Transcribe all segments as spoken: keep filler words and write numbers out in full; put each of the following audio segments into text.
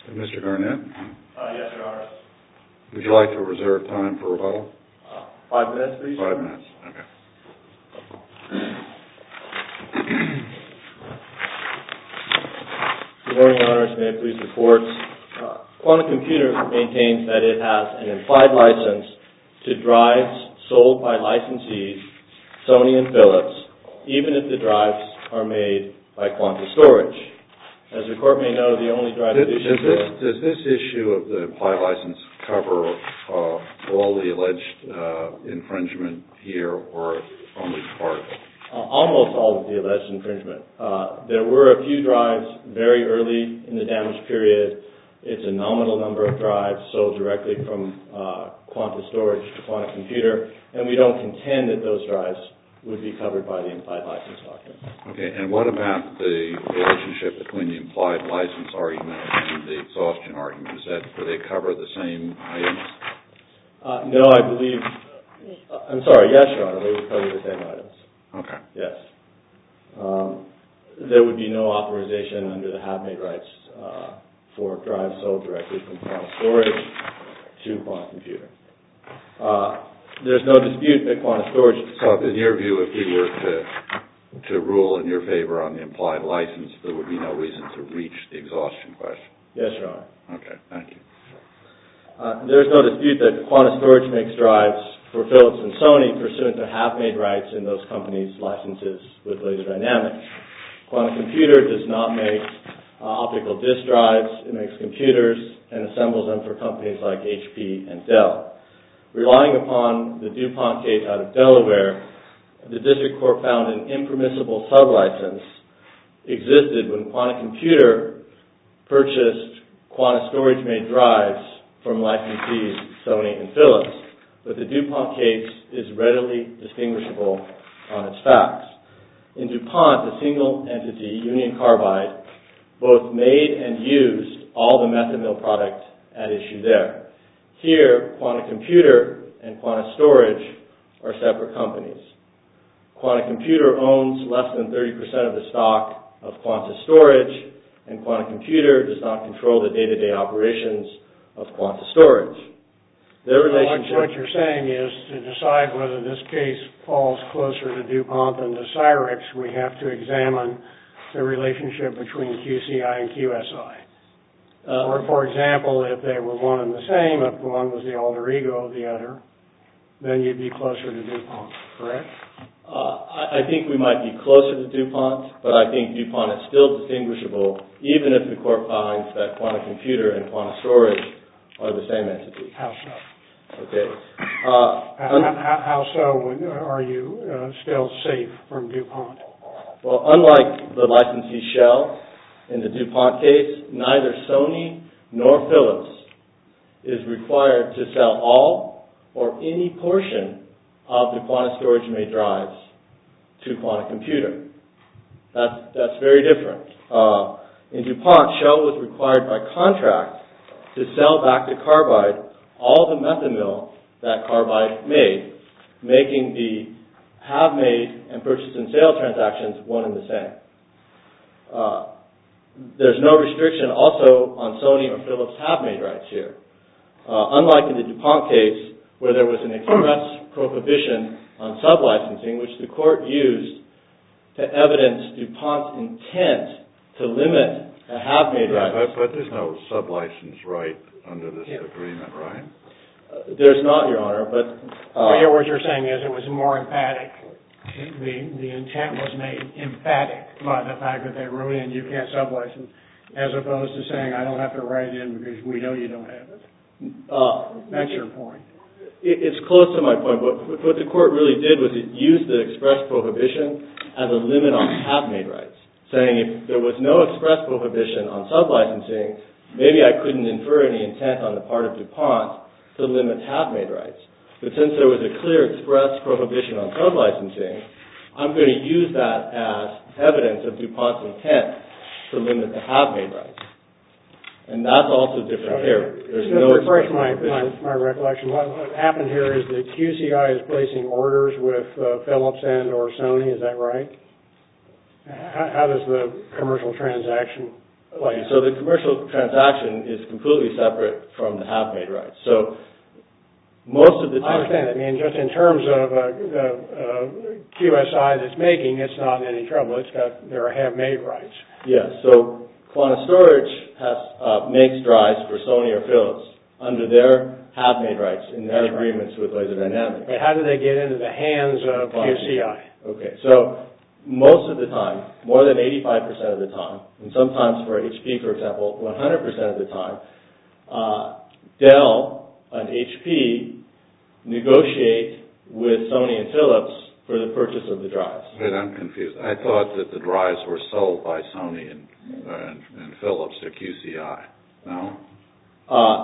Mister Garnett? Uh, yes, Your Honor. Would you like to reserve time for rebuttal? Uh, five minutes, please. Five minutes, okay. Good morning, Your Honors. May it please the Court. Uh, Quantum Computer maintains that it has an implied license to drives sold by licensees, Sony and Philips, even if the drives are made by Quanta Storage. As the Court may know, the only drive does, issue... Does this, does this issue of the implied license cover uh, all the alleged uh, infringement here, or only part of it? Uh, almost all of the alleged infringement. Uh, there were a few drives very early in the damage period. It's a nominal number of drives sold directly from uh, Quanta Storage to Quantum Computer, and we don't contend that those drives would be covered by the implied license doctrine. Okay, and what about the relationship between the implied license argument and the exhaustion argument? Is that, do they cover the same items? Uh, no, I believe, uh, I'm sorry, yes, Your Honor, they would cover the same items. Okay. Yes. Um, there would be no authorization under the have-made rights uh, for drives sold directly from Quanta Storage to Quantum Computer. Uh, there's no dispute that Quanta Storage... So in your view, if we were to to rule in your favor on the implied license, there would be no reason to reach the exhaustion question? Yes, Your Honor. Okay, thank you. Uh, there's no dispute that Quanta Storage makes drives for Philips and Sony pursuant to have-made rights in those companies' licenses with Laser Dynamics. Quantum Computer does not make uh, optical disk drives. It makes computers and assembles them for companies like H P and Dell. Relying upon the DuPont case out of Delaware, the district court found an impermissible sublicense existed when Quantum Computer purchased Quanta Storage-made drives from licensees Sony and Philips. But the DuPont case is readily distinguishable on its facts. In DuPont, the single entity, Union Carbide, both made and used all the methamil product at issue there. Here, Quanta Computer and Quanta Storage are separate companies. Quanta Computer owns less than thirty percent of the stock of Quanta Storage, and Quanta Computer does not control the day-to-day operations of Quanta Storage. Their relationship... What you're saying is to decide whether this case falls closer to DuPont than to Cyrix, we have to examine the relationship between Q C I and Q S I. Uh, or, for example, if they were one and the same, if one was the alter ego of the other, then you'd be closer to DuPont, correct? Uh, I, I think we might be closer to DuPont, but I think DuPont is still distinguishable, even if the court finds that Quanta Computer and Quanta Storage are the same entity. How so? Okay. Uh, how, how, how so are you uh, still safe from DuPont? Well, unlike the licensee Shell in the DuPont case, neither Sony nor Philips is required to sell all or any portion of the Quanta Storage-made drives to Quanta Computer. That's, that's very different. Uh, in DuPont, Shell was required by contract to sell back to Carbide all the methamil that Carbide made, making the have-made and purchase and sale transactions one and the same. Uh, there's no restriction also on Sony or Philips have-made rights here. Uh, unlike in the DuPont case, where there was an express prohibition on sublicensing, which the court used to evidence DuPont's intent to limit a have-made yeah, right. But, but there's no sublicense right under this yeah. agreement, right? Uh, there's not, Your Honor, but... Uh, well, yeah, what you're saying is it was more emphatic. The, the intent was made emphatic by the fact that they wrote in, you can't sublicense, as opposed to saying, I don't have to write it in because we know you don't have it. Uh, That's your point. It, it's close to my point, but what the court really did was it used the express prohibition as a limit on have-made rights, saying if there was no express prohibition on sublicensing, maybe I couldn't infer any intent on the part of DuPont to limit have-made rights. But since there was a clear express prohibition on sublicensing, I'm going to use that as evidence of DuPont's intent to limit the have-made rights. And that's also different here. There's Just no refresh my, my, my recollection. What, what happened here is that Q C I is placing orders with uh, Philips and or Sony, is that right? How, how does the commercial transaction Like, so the commercial transaction is completely separate from the have-made rights. So most of the time... I understand. I mean, just in terms of uh, the uh, Q S I that's making, it's not in any trouble. It's got their have-made rights. Yes. So Quanta Storage has uh, makes drives for Sony or Philips under their have-made rights in their that's agreements right. with Laser Dynamics. But how do they get into the hands of Q C I? Okay. So most of the time, more than eighty-five percent of the time, and sometimes for H P, for example, one hundred percent of the time, uh, Dell and H P negotiate with Sony and Philips for the purchase of the drives. Wait, I'm confused. I thought that the drives were sold by Sony and, uh, and, and Philips to Q C I. No? Uh,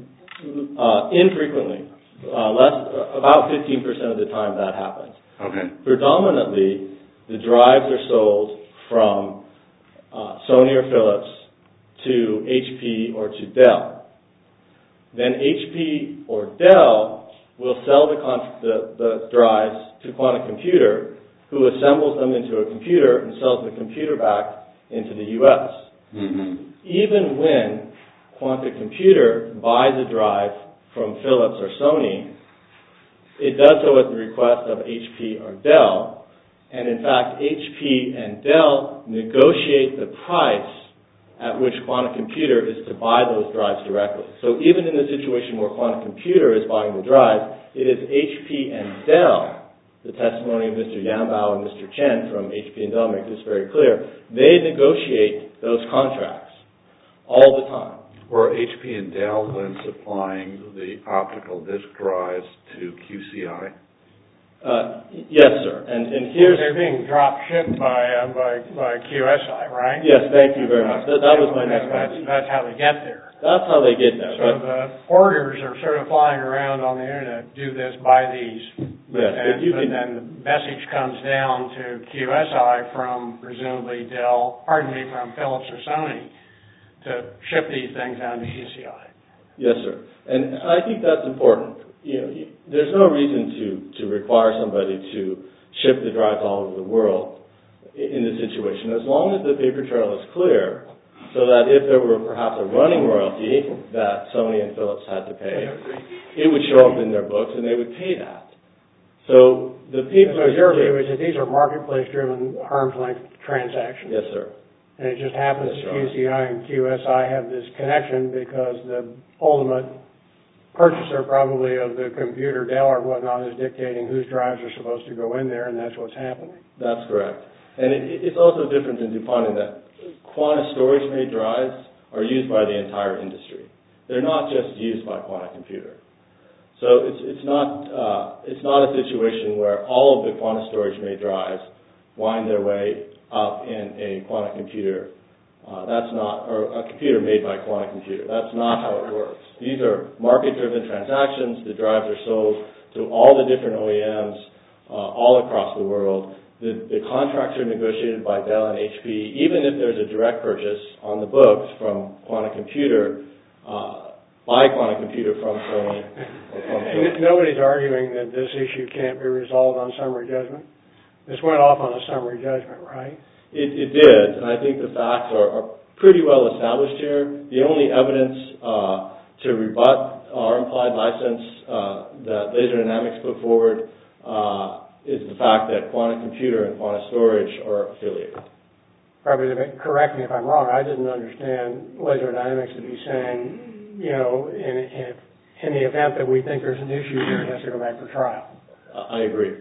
uh, infrequently. Uh, less, uh, about fifteen percent of the time that happens. Okay. Predominantly, the drives are sold from uh, Sony or Philips to H P or to Dell. Then H P or Dell will sell the, con- the, the drives to Quanta Computer, who assembles them into a computer and sells the computer back into the U S. Mm-hmm. Even when Quanta Computer buys a drive from Philips or Sony, it does so at the request of H P or Dell. And in fact, H P and Dell negotiate the price at which Quanta Computer is to buy those drives directly. So even in the situation where Quanta Computer is buying the drives, it is H P and Dell. The testimony of Mister Yambao and Mister Chen from H P and Dell make this very clear. They negotiate those contracts all the time. Were H P and Dell then supplying the optical disc drives to Q C I? Uh, yes, sir. And, and here's... They're being drop shipped by, uh, by, by Q S I, right? Yes, thank you very much. That, that was my next question. That's, that's how they get there. That's how they get there. So the porters are sort of flying around on the internet, do this, buy these. But, yes, then, but, you but can, then the message comes down to Q S I from presumably Dell, pardon me, from Philips or Sony to ship these things down to Q C I. Yes, sir. And I think that's important. You know, there's no reason to, to require somebody to ship the drives all over the world in this situation, as long as the paper trail is clear, so that if there were perhaps a running royalty that Sony and Philips had to pay, it would show up in their books and they would pay that. So the paper... So your view is that these are marketplace-driven arm's length transactions? Yes, sir. And it just happens yes, that Q C I and Q S I have this connection because the ultimate purchaser probably of the computer, Dell or whatnot, is dictating whose drives are supposed to go in there, and that's what's happening. That's correct. And it, it's also different in DuPont in that Quanta storage-made drives are used by the entire industry. They're not just used by Quanta Computer. So it's, it's, not, uh, it's not a situation where all of the Quanta storage-made drives wind their way up in a Quanta Computer. Uh, that's not, or a computer made by Quanta Computer. That's not how it works. These are market-driven transactions. The drives are sold to all the different O E Ms uh, all across the world. The, the contracts are negotiated by Dell and H P, even if there's a direct purchase on the books from Quanta Computer, uh, by Quanta Computer from Sony. Or from and nobody's arguing that this issue can't be resolved on summary judgment? This went off on a summary judgment, right? It, it did, and I think the facts are, are pretty well established here. The only evidence uh, to rebut our implied license uh, that Laser Dynamics put forward uh, is the fact that Quanta Computer and Quanta Storage are affiliated. Probably, correct me if I'm wrong, I didn't understand Laser Dynamics to be saying, you know, in, in, in the event that we think there's an issue here, it has to go back for trial. Uh, I agree.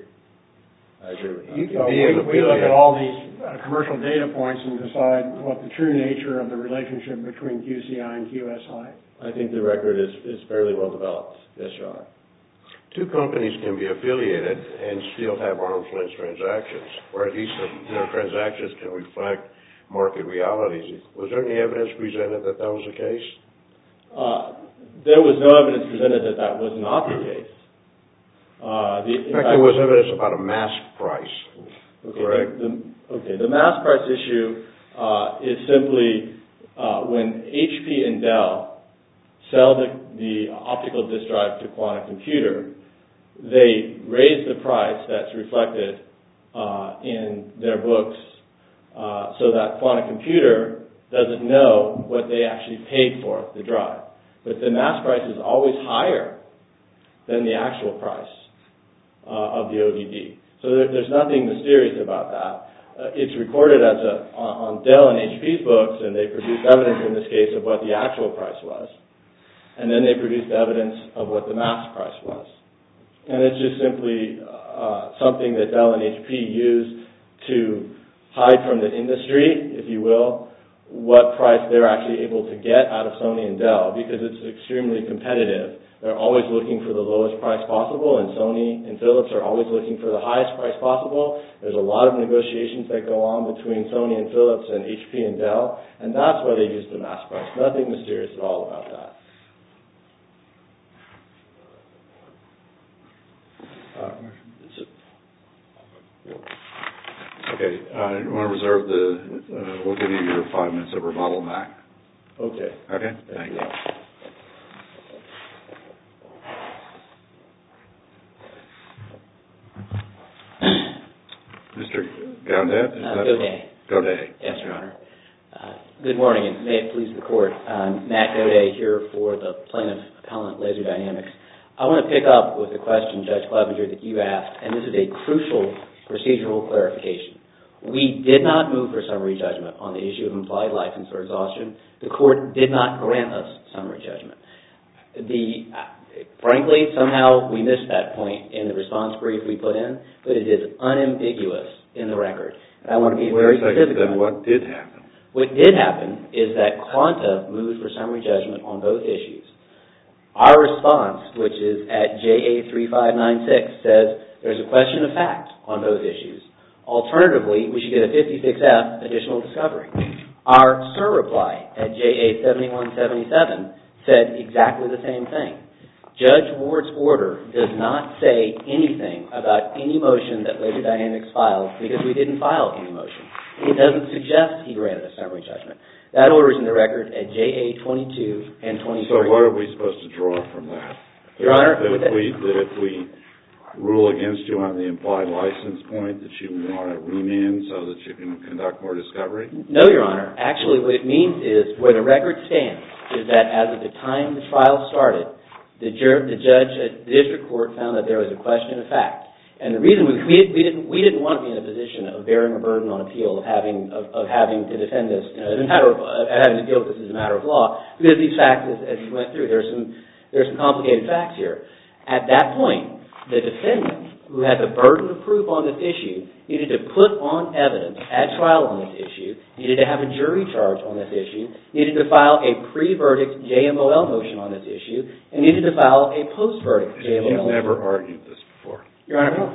I agree with that. You can so be we, we look at all these uh, commercial data points and decide what the true nature of the relationship between Q C I and Q S I. I think the record is, is fairly well developed. Yes, Your Honor. Two companies can be affiliated and still have arm's length transactions, or at least their transactions can reflect market realities. Was there any evidence presented that that was the case? Uh, there was no evidence presented that that was not the case. Uh, the, in, in fact, fact, there was evidence about a mask price. Okay, correct? The, the, okay, the mask price issue uh, is simply uh, when H P and Dell sell the, the optical disk drive to Quanta Computer, they raise the price that's reflected uh, in their books uh, so that Quanta Computer doesn't know what they actually paid for the drive. But the mass price is always higher than the actual price uh, of the O D D. So there, there's nothing mysterious about that. Uh, it's recorded as a, on, on Dell and H P's books, and they produced evidence in this case of what the actual price was. And then they produced evidence of what the mass price was. And it's just simply uh, something that Dell and H P used to hide from the industry, if you will, what price they're actually able to get out of Sony and Dell, because it's extremely competitive. They're always looking for the lowest price possible, and Sony and Philips are always looking for the highest price possible. There's a lot of negotiations that go on between Sony and Philips and H P and Dell, and that's why they use the mass price. Nothing mysterious at all about that. Uh, okay, uh, I want to reserve the, uh, we'll give you your five minutes of rebuttal back. Okay. Okay, thank you. Mister Gaudet? Is Uh, that Godet. Godet. Yes, Your Honor. Uh, good morning, and may it please the Court. I'm Matt Godet here for the plaintiff appellant Laser Dynamics. I want to pick up with the question, Judge Clevenger, that you asked, and this is a crucial procedural clarification. We did not move for summary judgment on the issue of implied license or exhaustion. The Court did not grant us summary judgment. The, uh, frankly, somehow we missed that point in the response brief we put in, but it is unambiguous in the record. And I want to be very specific. Then what did happen? What did happen is that Quanta moved for summary judgment on both issues. Our response, which is at J A three five nine six, says there's a question of fact on both issues. Alternatively, we should get a fifty-six F additional discovery. Our SIR reply at J A seventy-one seventy-seven said exactly the same thing. Judge Ward's order does not say anything about any motion that Laser Dynamics filed because we didn't file any motion. It doesn't suggest he granted a summary judgment. That order is in the record at J A twenty-two and twenty-three. So what are we supposed to draw from that? Your Honor, that if, we, that if we rule against you on the implied license point, that you want to remand so that you can conduct more discovery? No, Your Honor. Actually, what it means is where the record stands is that as of the time the trial started, the, jur- the judge at the district court found that there was a question of fact. And the reason we, we, we didn't we didn't want to be in a position of bearing a burden on appeal of having of, of having to defend this, you know, as a matter of uh, having to deal with this as a matter of law, because these facts, as, as you went through, there's some there's some complicated facts here. At that point, the defendant, who had the burden of proof on this issue, needed to put on evidence at trial on this issue, needed to have a jury charge on this issue, needed to file a pre-verdict J M O L motion on this issue, and needed to file a post-verdict J M O L motion. You've never argued this before. Your Honor,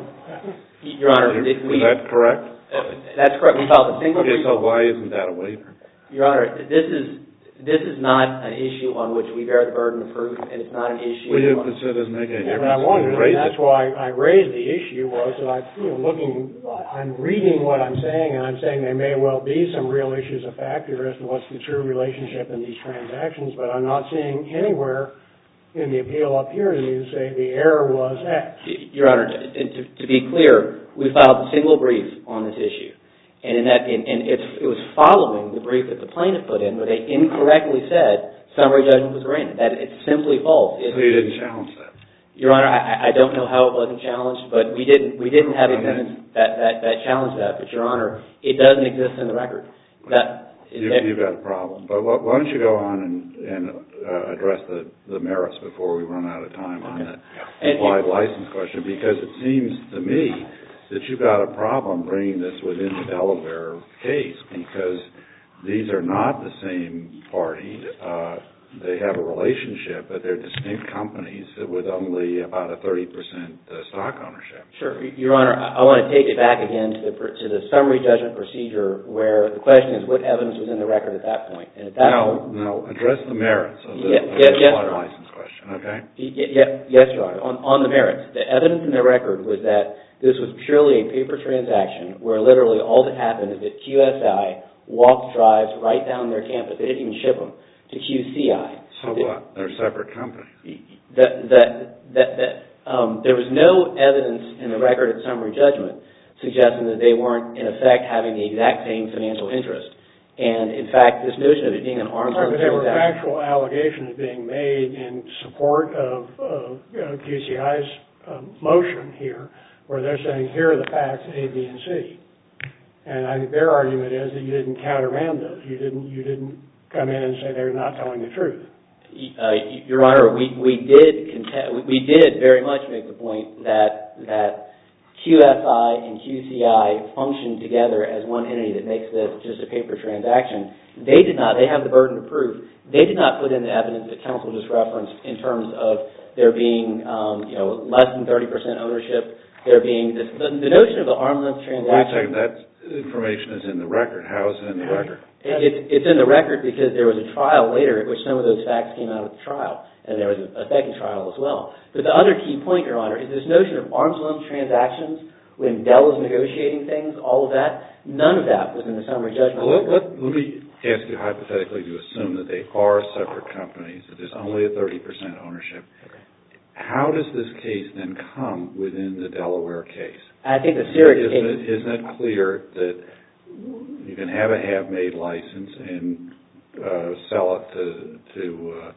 Your Honor, is, we, is that correct? Uh, that's correct. We filed a single. Okay, so why isn't that a waiver? Your Honor, this is this is not an issue on which we bear the burden of proof, and it's not an issue. Well, you, on, it doesn't make any Yeah, difference. but I wondered, Raise and that's it. why I raised the issue was that I, you know, looking, I'm reading what I'm saying, and I'm saying there may well be some real issues of factor as to what's the true relationship in these transactions, but I'm not seeing anywhere in the appeal up here to me to say the error was X. Your Honor, to, to be clear, we filed a single brief on this issue, and in that, and, and it's, it was following the brief that the plaintiff put in, where they incorrectly said summary judgment was granted. That it's simply false. It's, so you didn't challenge that? Your Honor, I, I don't know how it wasn't challenged, but we didn't we didn't have evidence that, that, that challenged that. But Your Honor, it doesn't exist in the record. That You, you've got a problem. But why don't you go on and, and uh, address the, the merits before we run out of time on the implied license question, because it seems to me that you've got a problem bringing this within the Delaware case, because these are not the same party. Uh, they have a relationship, but they're distinct companies with only about a thirty percent uh, stock ownership. Sure. Your Honor, I, I want to take it back again to the, to the summary judgment procedure, where the question is what evidence was in the record at that point. And at that no, point, no, address the merits of the, yeah, of yeah, the yes, implied license question, okay? Yeah, yes, Your Honor. On, on the merits, the evidence in the record was that this was purely a paper transaction where literally all that happened is that Q S I walked drives right down their campus. They didn't even ship them to Q C I. So the, what? They're separate companies. That, that, that, that, um, there was no evidence in the record at summary judgment suggesting that they weren't, in effect, having the exact same financial interest. And, in fact, this notion of it being an arm's length There were transaction... factual allegations being made in support of, of uh, Q C I's uh, motion here, where they're saying, here are the facts A, B, and C. And I think their argument is that you didn't countermand those. You didn't, you didn't come in and say they're not telling the truth. Uh, Your Honor, we, we did contest, we did very much make the point that that Q S I and Q C I function together as one entity that makes this just a paper transaction. They did not. They have the burden of proof. They did not put in the evidence that counsel just referenced in terms of there being, um, you know, less than thirty percent ownership. There being this, the, the notion of the arm's length transaction. Wait a second. That information is in the record. How is it in the record? It, it's, it's in the record because there was a trial later at which some of those facts came out of the trial. And there was a, a second trial as well. But the other key point, Your Honor, is this notion of arm's length transactions when Dell was negotiating things, all of that, none of that was in the summary judgment. Well, let, let, let me ask you hypothetically to assume that they are separate companies, that there's only a thirty percent ownership. Okay. How does this case then come within the Delaware case? I think the Sirix isn't case... It, isn't it clear that you can have a have-made license and uh, sell it to... to uh,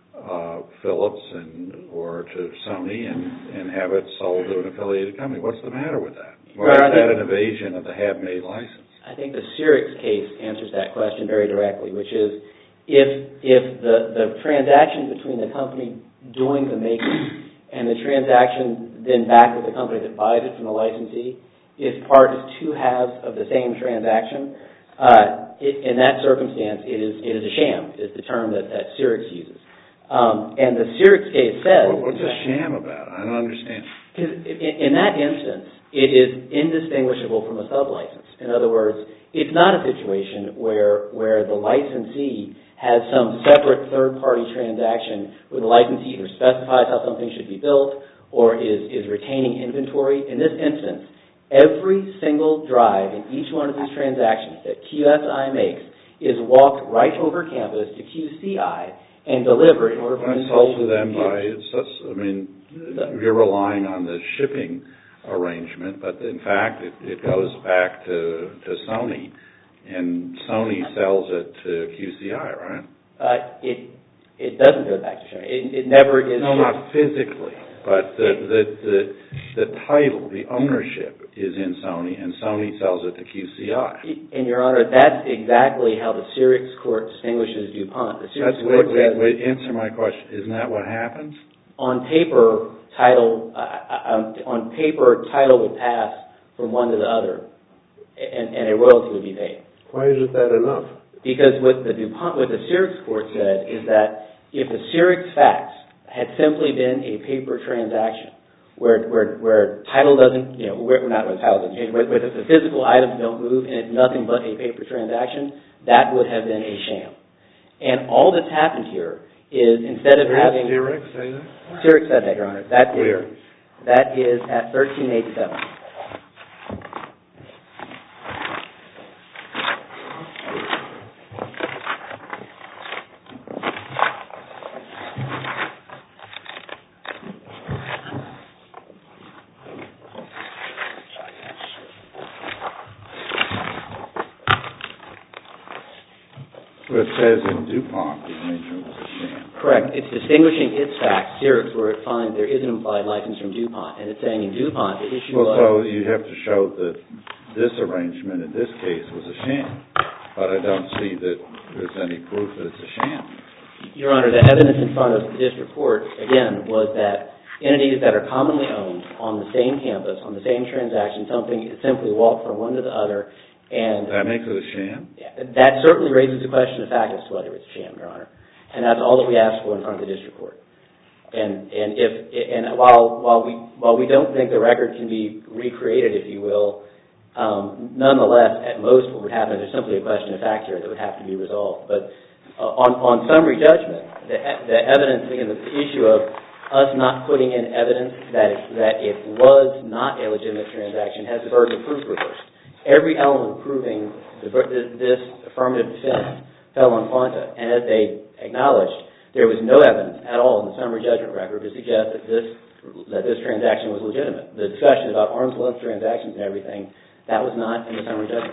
Uh, Philips and or to Sony and, and have it sold to an affiliated company? What's the matter with that? Why is that an evasion of the have-made license? I think the Sirix case answers that question very directly, which is if if the, the transaction between the company doing the making and the transaction then back with the company that buys it from the licensee is part of two halves of the same transaction, uh, it, in that circumstance it is it is a sham, is the term that, that Sirix uses. Um, and the Sirix case says... Well, what's a sham about? I don't understand. Because in, in that instance, it is indistinguishable from a sublicense. In other words, it's not a situation where where the licensee has some separate third-party transaction where the licensee either specifies how something should be built or is, is retaining inventory. In this instance, every single drive in each one of these transactions that Q S I makes is walked right over campus to Q C I and delivered in order for them to sold to them by, I mean, you're relying on the shipping arrangement, but in fact it, it goes back to, to Sony, and Sony sells it to Q C I, right? Uh, it it doesn't go back to Sony. It, it never is. No, not physically, but the, the the the title, the ownership is in Sony, and Sony sells it to Q C I. And Your Honor, that's exactly how the Sirix court distinguishes DuPont. The Sirix wait, court wait, says, wait, answer my question. Isn't that what happens? On paper, title uh, on paper, title would pass from one to the other, and, and a royalty would be paid. Why isn't that enough? Because what the DuPont, what the Sirix court said is that if the Sirix facts had simply been a paper transaction, where where where title doesn't, you know, where, not where title doesn't change, where, where the physical items don't move and it's nothing but a paper transaction, that would have been a sham. And all that's happened here is instead of Where having... Did Sirix say that? Sirix said that, Your Honor. That Where? Is, that is at thirteen eighty-seven. It says in DuPont the arrangement was a sham. Correct. It's distinguishing its facts, Sirix, where it finds there is an implied license from DuPont, and it's saying in DuPont the issue well, was... so you have to show that this arrangement in this case was a sham, but I don't see that there's any proof that it's a sham. Your Honor, the evidence in front of the district court, again, was that entities that are commonly owned on the same campus, on the same transaction, something is simply walked from one to the other, and... That makes it a sham? That certainly raises the question of fact as to whether it's a sham, Your Honor. And that's all that we asked for in front of the district court. And and if and while while we while we don't think the record can be recreated, if you will, um, nonetheless, at most what would happen is there's simply a question of fact here that would have to be resolved. But uh, on on summary judgment, the the evidence, again, the issue of us not putting in evidence that it, that it was not a legitimate transaction has the burden of proof reversed. Every element proving the, this affirmative defense fell on Quanta, and as they acknowledged, there was no evidence at all in the summary judgment record to suggest that this that this transaction was legitimate. The discussion about arm's length transactions and everything, that was not in the summary judgment record.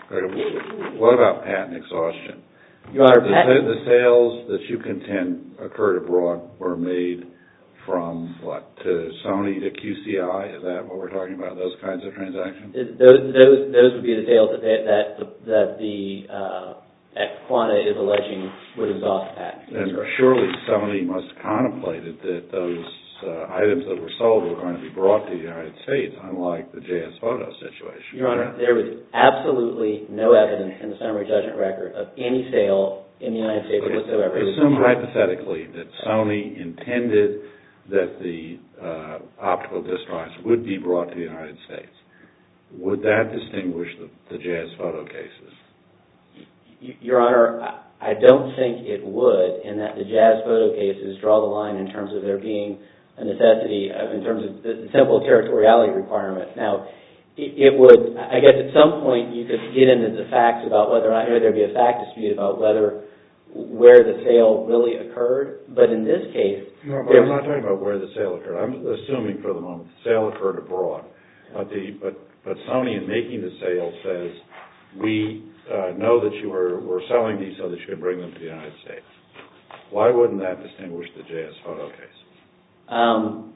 What about patent exhaustion? Your Honor, the, patent... the sales that you contend occurred abroad were made from what, to Sony to Q C I? Is that what we're talking about? Those kinds of transactions? Those those those would be the sales that they, that that the uh, that Quanta is alleging would exhaust the patent. And surely Sony must have contemplated that those uh, items that were sold were going to be brought to the United States, unlike the J S Photo situation. Your Honor, there was absolutely no evidence in the summary judgment record of any sale in the United States whatsoever. Assume hypothetically that Sony intended that the uh, optical disc drives would be brought to the United States. Would that distinguish the, the J S Photo cases? Your Honor, I don't think it would, in that the Jazz Photo cases draw the line in terms of there being a necessity, in terms of the simple territoriality requirement. Now, it, it would, I guess at some point you could get into the facts about whether or not there would be a fact dispute about whether where the sale really occurred, but in this case... No, but I'm not talking about where the sale occurred. I'm assuming for the moment the sale occurred abroad. But the but, but Sony, in making the sale, says, we uh, know that you were, were selling these so that you could bring them to the United States. Why wouldn't that distinguish the J S Photo case? Um,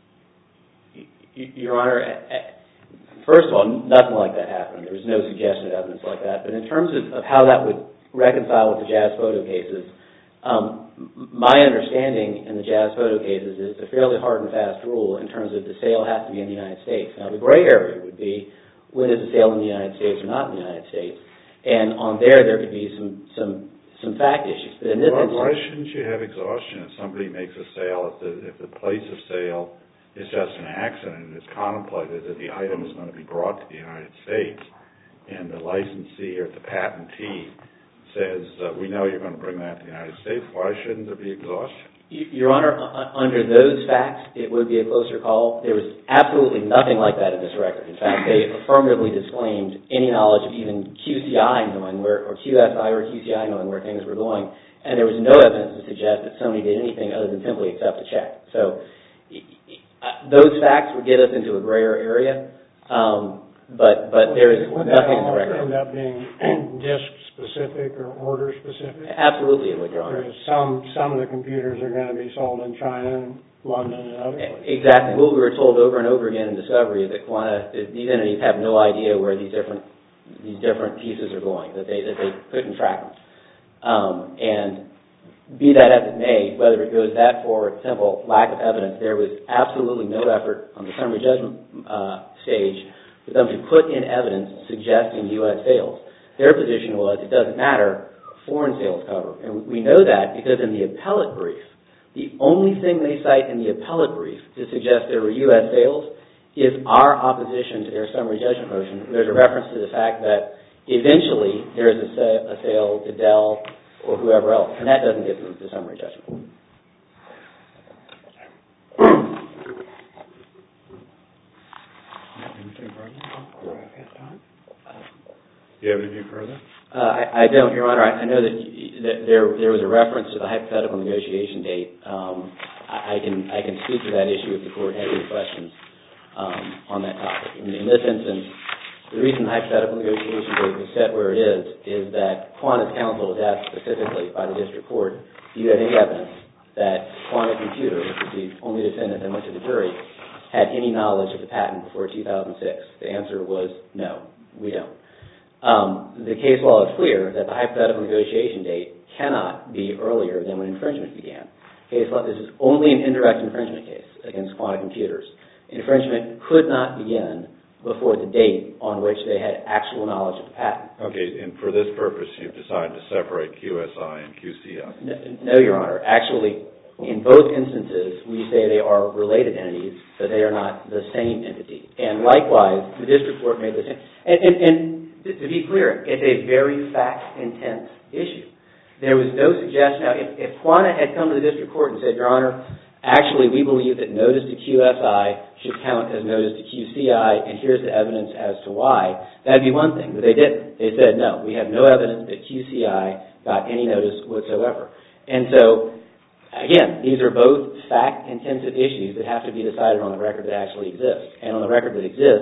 Your Honor, first of all, nothing like that happened. There was no suggestion of evidence like that. But in terms of, of how that would reconcile with the Jazz Photo cases, um, my understanding in the Jazz Photo cases is it's a fairly hard and fast rule in terms of the sale has to be in the United States. Now, the gray area would be when is the sale in the United States or not in the United States. And on there, there could be some some, some fact issues. But in this well, instance, why shouldn't you have exhaustion if somebody makes a sale, if the, if the place of sale is just an accident and it's contemplated that the item is going to be brought to the United States and the licensee or the patentee says, uh, we know you're going to bring that to the United States, why shouldn't there be exhaustion? Your Honor, under those facts, it would be a closer call. There was absolutely nothing like that in this record. In fact, they affirmatively disclaimed any knowledge of even Q C I knowing where, or Q S I or Q C I knowing where things were going, and there was no evidence to suggest that Sony did anything other than simply accept a check. So those facts would get us into a grayer area, um, but but there is nothing in the record. Would that end up being disc specific or order specific? Absolutely, it would, Your Honor. Some some of the computers are going to be sold in China and London and other places. Exactly. What we were told over and over again in discovery is that Quanta, these entities have no idea where these different these different pieces are going, that they that they couldn't track them. Um, and be that as it may, whether it goes that for a simple lack of evidence, there was absolutely no effort on the summary judgment uh, stage for them to put in evidence suggesting U S sales. Their position was it doesn't matter, foreign sales cover. And we know that because in the appellate brief, the only thing they cite in the appellate brief to suggest there were U S sales is our opposition to their summary judgment motion. There's a reference to the fact that eventually there's a, sa- a sale to Dell or whoever else, and that doesn't get them to summary judgment. Anything further? Do you have anything further? Uh, I, I don't, Your Honor. I, I know that, y- that there there was a reference to the hypothetical negotiation date. Um, I, I can I can speak to that issue if the Court has any questions um, on that topic. In, in this instance, the reason the hypothetical negotiation date was set where it is is that Quanta's counsel was asked specifically by the District Court, do you have any evidence that Quanta Computer, which is the only defendant that went to the jury, had any knowledge of the patent before two thousand six? The answer was no, we don't. Um, the case law is clear that the hypothetical negotiation date cannot be earlier than when infringement began. Case law, this is only an indirect infringement case against Quanta Computers. Infringement could not begin before the date on which they had actual knowledge of the patent. Okay, and for this purpose, you've decided to separate Q S I and Q C I. No, no, Your Honor. Actually, in both instances, we say they are related entities, but they are not the same entity. And likewise, the District Court made the same. And, and, and to be clear, it's a very fact-intense issue. There was no suggestion. Now, if, if Quanta had come to the District Court and said, Your Honor, actually, we believe that notice to Q S I should count as notice to Q C I, and here's the evidence as to why, that'd be one thing. But they didn't. They said, no, we have no evidence that Q C I got any notice whatsoever. And so, again, these are both fact-intensive issues that have to be decided on the record that actually exists. And on the record that exists,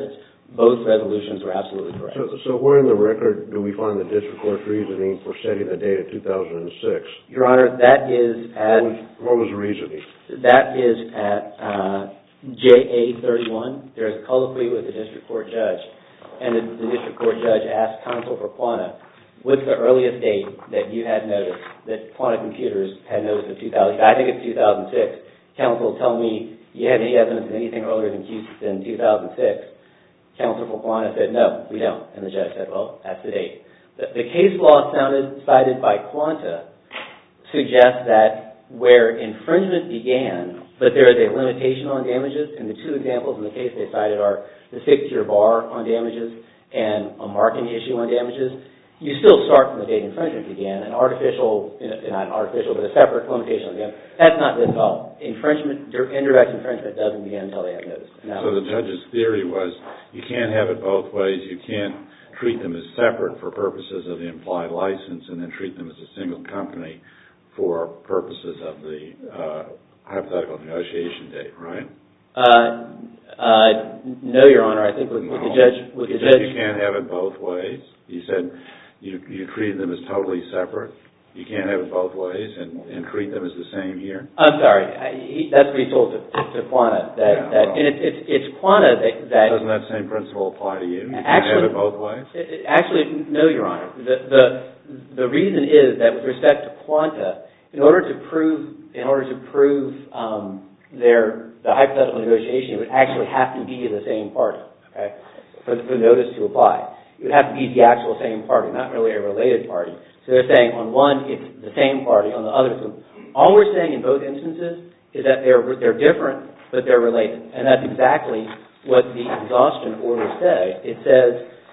both resolutions were absolutely correct. So, so where in the record do we find the district court's reasoning for setting the date of two thousand six? Your Honor, that is at... What was, what was the reasoning? That is at uh, J A thirty-one. There's a colloquy with the district court judge, and the, the district court judge asked counsel for Quanta, what's the earliest date that you had noticed, that Quanta Computers had noticed of two thousand? I think it's two thousand six. Counsel, tell me, you have any evidence of anything earlier than, Q, than two thousand six? Counsel for Quanta said, no, we don't. And the judge said, well, that's the date. The, the case law sounded, cited by Quanta suggests that where infringement began, but there is a limitation on damages, and the two examples in the case they cited are the six-year bar on damages and a marking issue on damages, you still start from the date infringement began, an artificial, not an artificial, but a separate limitation on the end. That's not this at all. Infringement, indirect infringement doesn't begin until they have notice. Now, so the judge's theory was you can't have it both ways. You can't treat them as separate for purposes of the implied license and then treat them as a single company for purposes of the uh, hypothetical negotiation date, right? Uh, uh, no, Your Honor. I think with, no. with the judge, with you the judge, you can't have it both ways. You said you you treated them as totally separate. You can't have it both ways and, and treat them as the same here. I'm sorry. I, he, that's what he told to, to Quanta. That, yeah, that well, and it's it's it's Quanta that, that doesn't that same principle apply to you? You actually, can't have it both ways. Actually, no, Your Honor. The the the reason is that with respect to Quanta, in order to prove in order to prove um, their the hypothetical negotiation, it would actually have to be the same party. Okay, for the notice to apply. It would have to be the actual same party, not really a related party. So they're saying on one, it's the same party. On the other, all we're saying in both instances is that they're they're different, but they're related. And that's exactly what the exhaustion order says. It says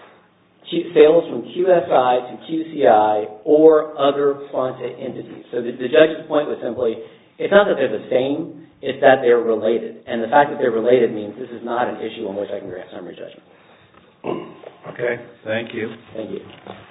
Q, sales from Q S I to Q C I or other Quanta entities. So the, the judge's point was simply, it's not that they're the same, it's that they're related. And the fact that they're related means this is not an issue on which I can grant summary judgment. Okay, thank you. Thank you.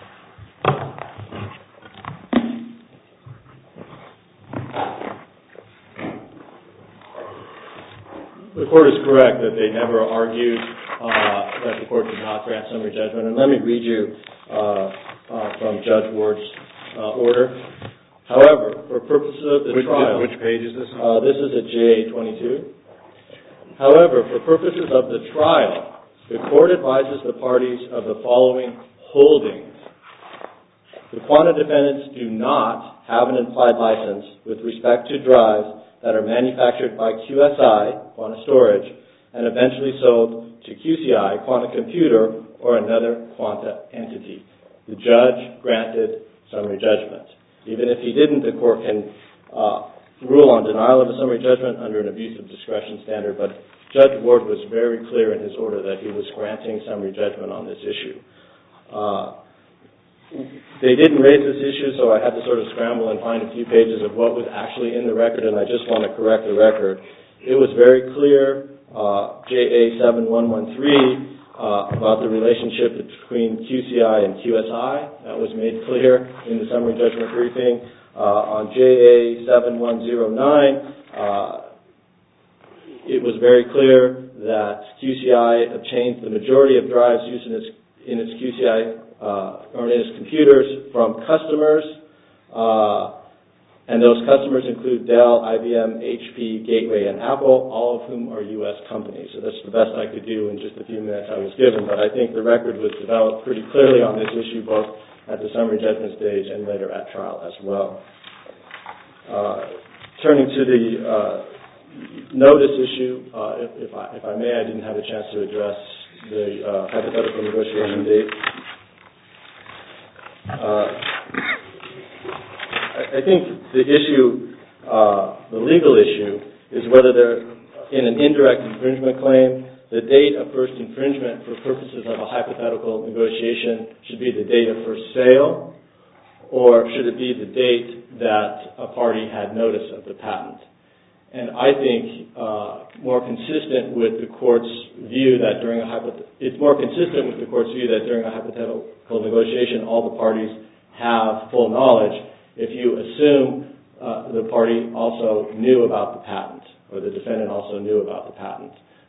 The court is correct that they never argued uh, that the court did not grant summary judgment. And let me read you uh, uh, from Judge Ward's uh, order. However, for purposes of the which, trial... Which page is this on? Uh, this is at J A twenty-two. However, for purposes of the trial, the court advises the parties of the following holdings. The Quanta defendants do not have an implied license with respect to drives that are manufactured by Q S I, Quanta Storage, and eventually sold to Q C I, Quanta Computer, or another Quanta entity. The judge granted summary judgment. Even if he didn't, the court can uh, rule on denial of a summary judgment under an abuse of discretion standard, but Judge Ward was very clear in his order that he was granting summary judgment on this issue. Uh, they didn't raise this issue, so I had to sort of scramble and find a few pages of what was actually in the record, and I just want to correct the record. It was very clear, uh, J A seven one one three, uh, about the relationship between Q C I and Q S I. That was made clear in the summary judgment briefing. Uh, on J A seven one zero nine, uh, it was very clear that Q C I obtained the majority of drives used in its, in its Q C I uh, or in its computers from customers, uh, and those customers include Dell, I B M, H P, Gateway, and Apple, all of whom are U S companies. So that's the best I could do in just a few minutes I was given, but I think the record was developed pretty clearly on this issue, both at the summary judgment stage and later at trial as well. Uh, turning to the uh, notice issue, uh, if, if, I, if I may, I didn't have a chance to address the uh, hypothetical negotiation date. Uh, I, I think the issue, uh, the legal issue, is whether they're in an indirect infringement claim, the date of first infringement for purposes of a hypothetical negotiation should be the date of first sale, or should it be the date that a party had notice of the patent? And I think uh, more consistent with the court's view that during a hypoth- it's more consistent with the court's view that during a hypothetical negotiation, all the parties have full knowledge. If you assume uh, the party also knew about the patent, or the defendant also knew about the patent,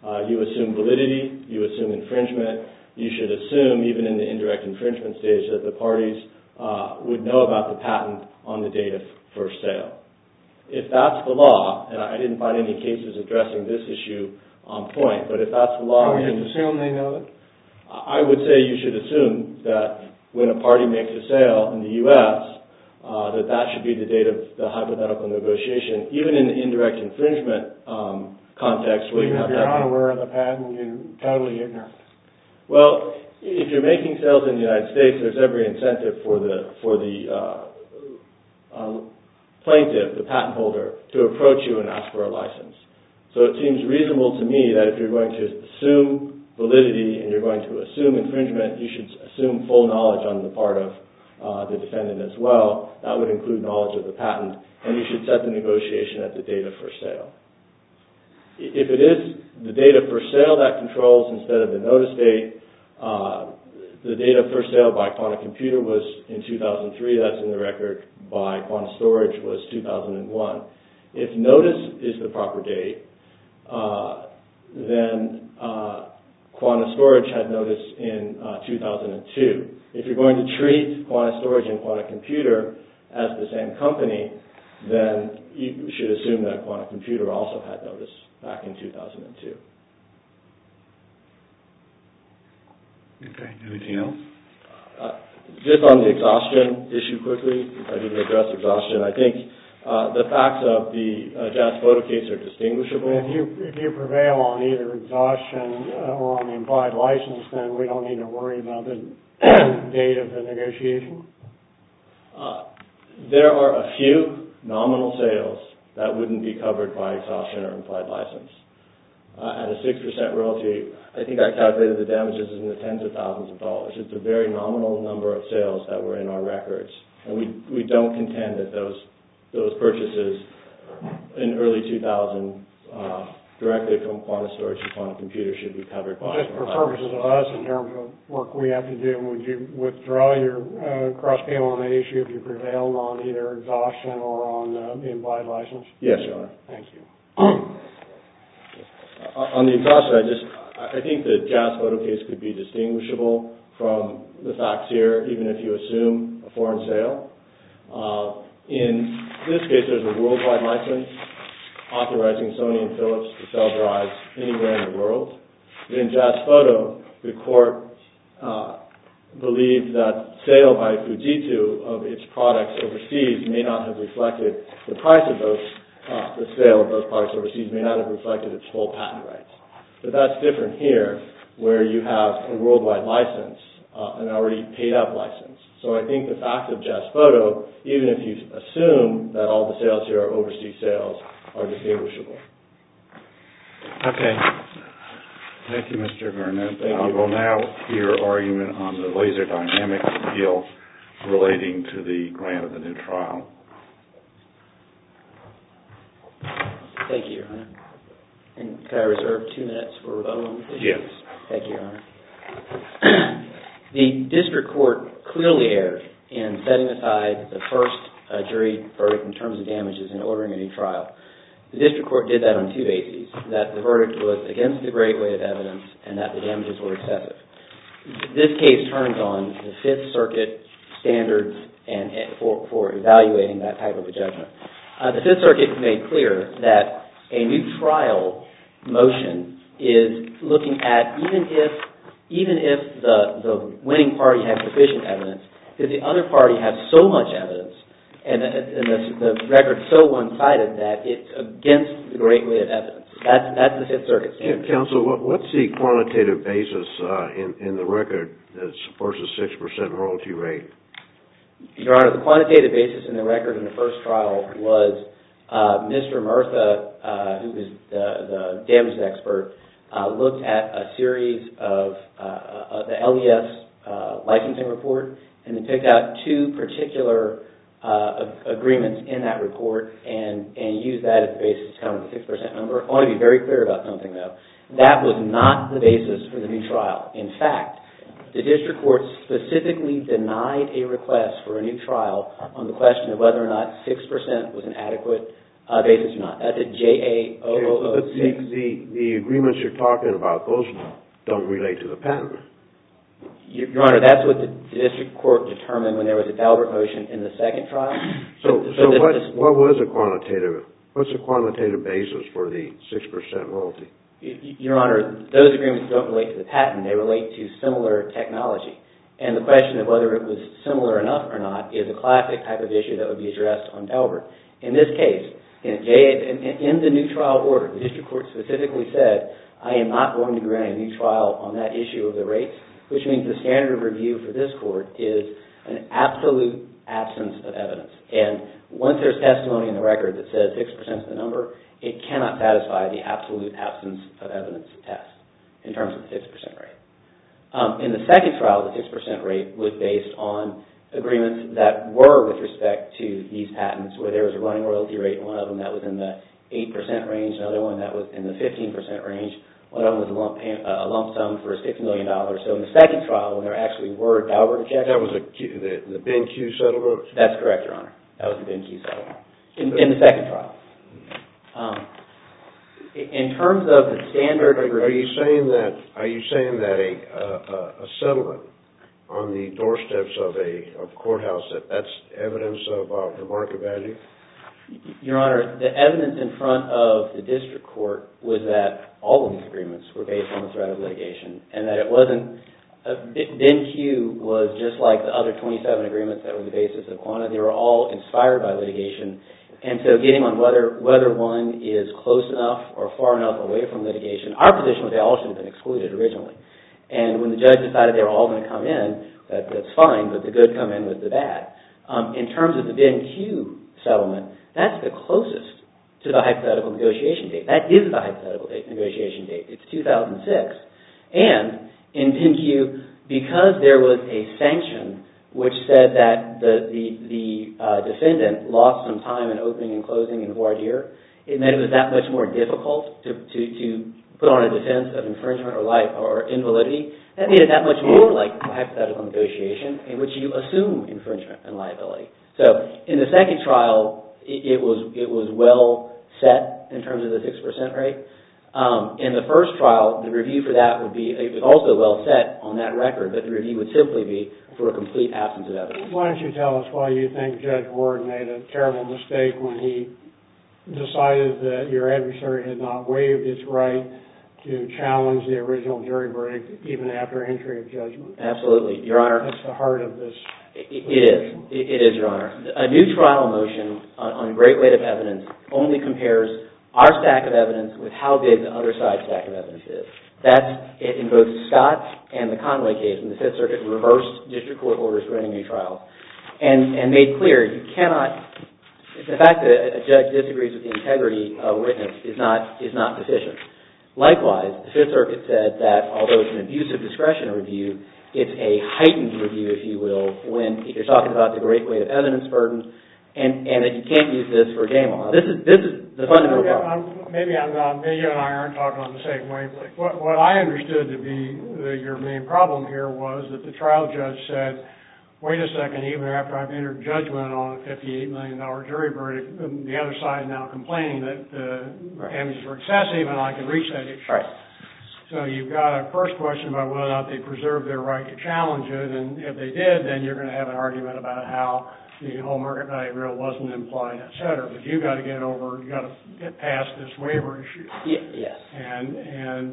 uh, you assume validity, you assume infringement. You should assume, even in the indirect infringement stage, that the parties uh, would know about the patent on the date of first sale. If that's the law, and I didn't find any cases addressing this issue on point, but if that's the law... Oh, you assume they know it? I would say you should assume that when a party makes a sale in the U S, uh, that that should be the date of the hypothetical negotiation, even in the indirect infringement um, context. Where Even you have if you're that, unaware of the patent, you're totally ignorant. Well, if you're making sales in the United States, there's every incentive for the for the uh, uh, plaintiff, the patent holder, to approach you and ask for a license. So it seems reasonable to me that if you're going to assume validity and you're going to assume infringement, you should assume full knowledge on the part of uh, the defendant as well. That would include knowledge of the patent, and you should set the negotiation at the date of first sale. If it is the date of first sale that controls instead of the notice date, uh, the date of first sale by Quanta Computer was in two thousand three. That's in the record. By Quanta Storage was two thousand one. If notice is the proper date, uh, then uh, Quanta Storage had notice in uh, two thousand two. If you're going to treat Quanta Storage and Quanta Computer as the same company, then you should assume that Quanta Computer also had notice back in two thousand two. Okay, anything else? Uh, just on the exhaustion issue quickly, if I didn't address exhaustion, I think uh, the facts of the uh, Jazz Photo case are distinguishable. If you, if you prevail on either exhaustion uh, or on the implied license, then we don't need to worry about the date of the negotiation? Uh, there are a few nominal sales that wouldn't be covered by exhaustion or implied license. Uh, at a six percent royalty, I think I calculated the damages in the tens of thousands of dollars. It's a very nominal number of sales that were in our records. And we we don't contend that those those purchases in early two thousand uh, directly from Quanta Storage to Quanta Computer should be covered by... Just for purposes of us, in terms of work we have to do, would you withdraw your uh, cross-appeal on that issue if you prevailed on either exhaustion or on uh, the implied license? Yes, Your Honor. Thank you. On the exhaustion, I just I think the Jazz Photo case could be distinguishable from the facts here, even if you assume a foreign sale. Uh, in this case, there's a worldwide license authorizing Sony and Philips to sell drives anywhere in the world. But in Jazz Photo, the court uh, believed that sale by Fujitsu of its products overseas may not have reflected the price of those Uh, the sale of those products overseas may not have reflected its full patent rights. But that's different here, where you have a worldwide license, uh, an already paid up license. So I think the facts of Jazz Photo, even if you assume that all the sales here are overseas sales, are distinguishable. Okay. Thank you, Mister Garnett. Thank I you. will now hear argument on the Laser Dynamics appeal relating to the grant of the new trial. Thank you, Your Honor. And could I reserve two minutes for rebuttal on this issue? Yes. Thank you, Your Honor. The district court clearly erred in setting aside the first uh, jury verdict in terms of damages and ordering a new trial. The district court did that on two bases, that the verdict was against the great weight of evidence and that the damages were excessive. This case turns on the Fifth Circuit standards and for, for evaluating that type of a judgment. Uh, the Fifth Circuit made clear that a new trial motion is looking at, even if even if the, the winning party has sufficient evidence, that the other party has so much evidence and, the, and the, the record so one-sided that it's against the great weight of evidence. That's, that's the Fifth Circuit standard. Counsel, what, what's the quantitative basis uh, in, in the record that supports a six percent royalty rate? Your Honor, the quantitative basis in the record in the first trial was uh, Mister Murtha, uh, who was the, the damages expert, uh, looked at a series of uh, uh, the L E S uh, licensing report and then picked out two particular uh, agreements in that report and, and used that as the basis to come to the six percent number. I want to be very clear about something, though. That was not the basis for the new trial. In fact, the district court specifically denied a request for a new trial on the question of whether or not six percent was an adequate uh, basis or not. That's a J A zero zero zero The, six. the, the agreements you're talking about, those don't relate to the patent. Your, Your Honor, that's what the, the district court determined when there was a Daubert motion in the second trial. So, so, so this, what, this, what was a quantitative, what's the quantitative basis for the six percent royalty? Your Honor, those agreements don't relate to the patent. They relate to similar technology. And the question of whether it was similar enough or not is a classic type of issue that would be addressed on Daubert. In this case, in, J A, in, in the new trial order, the district court specifically said, I am not going to grant a new trial on that issue of the rates, which means the standard of review for this court is an absolute absence of evidence. And once there's testimony in the record that says six percent is the number, it cannot satisfy the absolute absence of evidence test in terms of the six percent rate. Um, in the second trial, the six percent rate was based on agreements that were with respect to these patents where there was a running royalty rate, one of them that was in the eight percent range, another one that was in the fifteen percent range, one of them was a lump, pay, uh, a lump sum for six million dollars. So in the second trial, when there actually were Daubert objections... That was a Q, the, the B N Q settlement? That's correct, Your Honor. That was the B N Q settlement in, in the second trial. Um, in terms of the standard... Are, are you saying that, are you saying that a, uh, a settlement on the doorsteps of a of courthouse, that that's evidence of uh, the market value? Your Honor, the evidence in front of the district court was that all of these agreements were based on the threat of litigation, and that it wasn't... Uh, B N Q was just like the other twenty-seven agreements that were the basis of Quanta. They were all inspired by litigation. And so getting on whether whether one is close enough or far enough away from litigation, our position was they all should have been excluded originally. And when the judge decided they were all going to come in, that, that's fine, but the good come in with the bad. Um, in terms of the B N Q settlement, that's the closest to the hypothetical negotiation date. That is the hypothetical date, negotiation date. It's two thousand six. And in B N Q, because there was a sanction which said that the, the, the uh, defendant lost some time in opening and closing in voir dire, it meant it was that much more difficult to, to, to put on a defense of infringement or life or invalidity. That made it that much more like a hypothetical negotiation in which you assume infringement and liability. So in the second trial, it, it was it was well set in terms of the six percent rate. Um, in the first trial, the review for that would be, it was also well set on that record, but the review would simply be for a complete absence of evidence. Why don't you tell us why you think Judge Ward made a terrible mistake when he decided that your adversary had not waived its right to challenge the original jury verdict even after entry of judgment? Absolutely, Your Honor. That's the heart of this. It, it is. It, it is, Your Honor. A new trial motion on, on great weight of evidence only compares our stack of evidence with how big the other side's stack of evidence is. That's it in both Scott and the Conway case when the Fifth Circuit reversed district court orders granting new trials and, and made clear you cannot, the fact that a judge disagrees with the integrity of a witness is not, is not sufficient. Likewise, the Fifth Circuit said that although it's an abuse of discretion review, it's a heightened review, if you will, when you're talking about the great weight of evidence burden, and, and that you can't use this for game law. This is this is the fundamental well, problem. I'm, maybe I'm not, maybe you and I aren't talking on the same wavelength. What, what I understood to be the, your main problem here was that the trial judge said, wait a second, even after I've entered judgment on a fifty-eight million dollars jury verdict, the other side is now complaining that the right. damages were excessive and I can reach that issue. Right. So you've got a first question about whether or not they preserved their right to challenge it, and if they did, then you're going to have an argument about how the whole market value rule wasn't implied, et cetera. But you've got to get over, you've got to get past this waiver issue. Yes. And and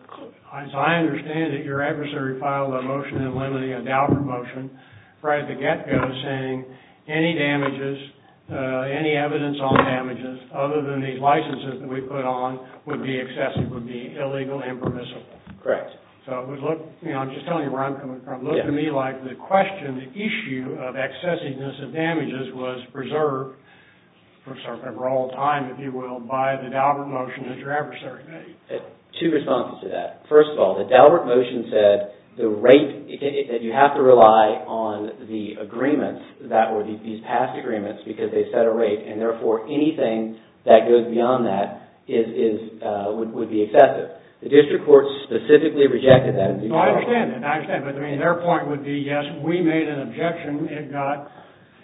uh, as I understand it, your adversary filed a motion in limine, a Daubert motion, right at the get-go, saying any damages, uh, any evidence on damages other than these licenses that we put on would be excessive, would be illegal, impermissible. Correct. So it would look, you know, I'm just telling you where I'm coming from. It looked yeah. to me like the question, the issue of excessiveness of damages was preserved for sort of for all time, if you will, by the Daubert motion that your adversary made. Uh, two responses to that. First of all, the Daubert motion said the rate, it, it, that you have to rely on the agreements that were these, these past agreements because they set a rate, and therefore anything that goes beyond that is, is uh, would, would be excessive. The district court specifically rejected that. No, I understand that. I understand. But, I mean, their point would be, yes, we made an objection. It got,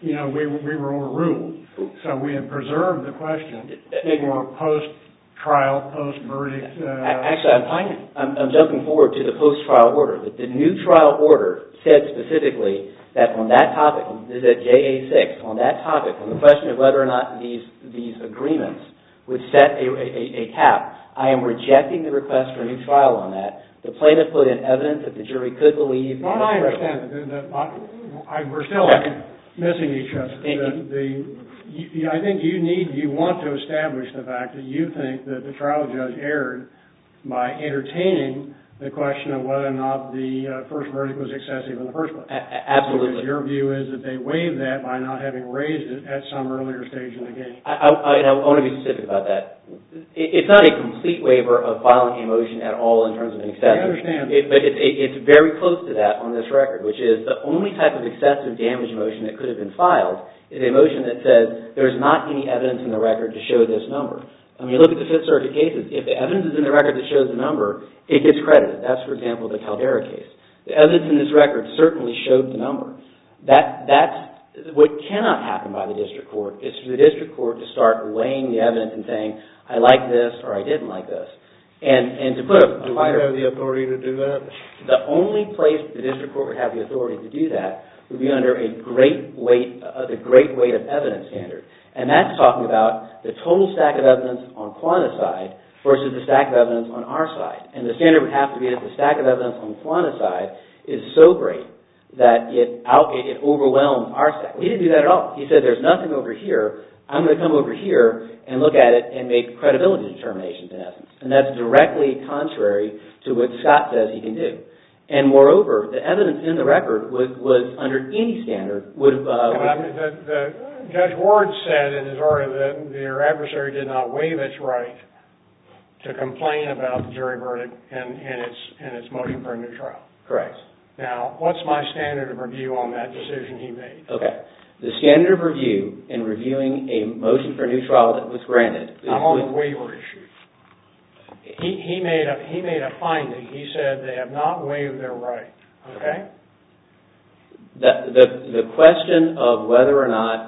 you know, we, we were overruled. So we had preserved the question for post-trial, post-verdict. Uh, Actually, I'm, I'm, I'm jumping forward to the post-trial order. The, the new trial order said specifically that on that topic, this is at J A six, on that topic, on the question of whether or not these these agreements would set a, a, a cap, I am rejecting the request for a new trial on that. The plaintiff put in evidence that the jury could believe. Well, I understand. The, the, I, I, we're still missing each other. The, the, you, I think you need, you want to establish the fact that you think that the trial judge erred by entertaining the question of whether or not the uh, first verdict was excessive in the first place. A- absolutely. Because your view is that they waived that by not having raised it at some earlier stage in the game. I, I, I want to be specific about that. It, it's not a complete waiver of filing a motion at all in terms of an excessive. I understand. It, but it's, it's very close to that on this record, which is the only type of excessive damage motion that could have been filed is a motion that says there's not any evidence in the record to show this number. I mean, you look at the Fifth Circuit cases, if the evidence is in the record that shows the number, it gets credited. That's, for example, the Caldera case. The evidence in this record certainly showed the number. That, that's what cannot happen by the district court, is for the district court to start weighing the evidence and saying, I like this or I didn't like this. And, and to put a... Do we have the authority to do that? The only place the district court would have the authority to do that would be under a great weight, uh, the great weight of evidence standard. And that's talking about the total stack of evidence on Quanta's side versus the stack of evidence on our side. And the standard would have to be that the stack of evidence on Quanta's side is so great that it out it, it overwhelms our stack. He didn't do that at all. He said, there's nothing over here. I'm going to come over here and look at it and make credibility determinations, in essence. And that's directly contrary to what Scott says he can do. And moreover, the evidence in the record was, was under any standard would have... Uh, I mean, the, the, Judge Ward said in his order that your adversary did not waive its right to complain about the jury verdict in, in, its, in its motion for a new trial. Correct. Now, what's my standard of review on that decision he made? Okay. The standard of review in reviewing a motion for a new trial that was granted... I'm on the waiver issue. He, he, made a, he made a finding. He said they have not waived their right. Okay? The, the, the question of whether or not...